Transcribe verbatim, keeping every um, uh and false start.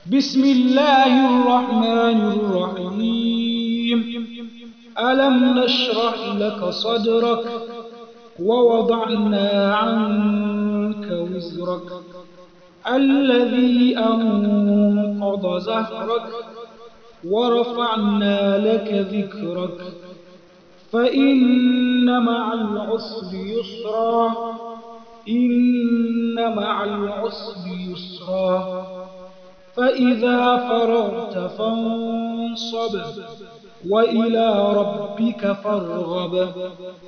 بسم الله الرحمن الرحيم ألم نشرح لك صدرك ووضعنا عنك وزرك الذي أنقض ظهرك ورفعنا لك ذكرك فإن مع العسر يسرا إن مع العسر يسرا فإذا فرغت فانصب وإلى ربك فارغب